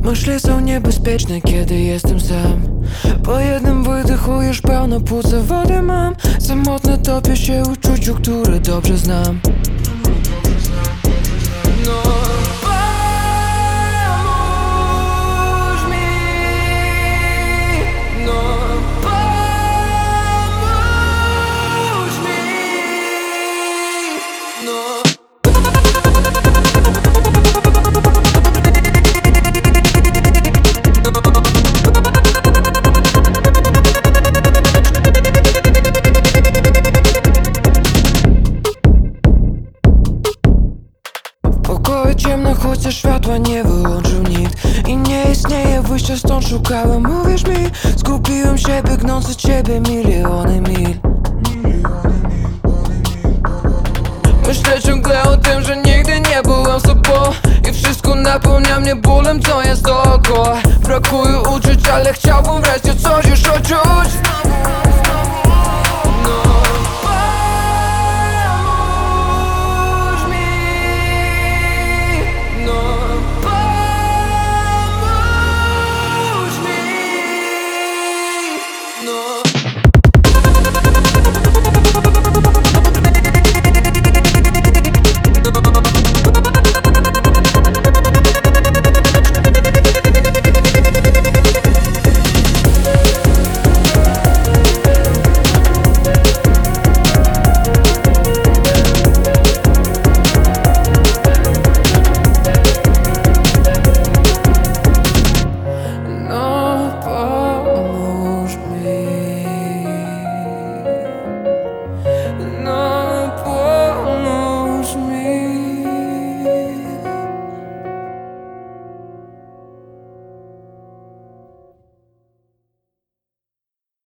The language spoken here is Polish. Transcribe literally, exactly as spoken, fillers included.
Myśli są niebezpieczne, kiedy jestem sam. Po jednym wydechu już pełno płuca wody mam. Samotny topię się w uczuciu, które dobrze znam. No, pomóż mi. No, pomóż mi. No. Pokoju ciemno, chociaż światła nie wyłączył nikt. I nie istnieje wyjścia stąd, szukałem, mówisz mi. Zgubiłem się, biegnąc od ciebie miliony mil. Myślę ciągle o tym, że nigdy nie byłem sobą. I wszystko napełnia mnie bólem, co jest dookoła. Brakuje uczuć, ale chciałbym wreszcie coś już odczuć.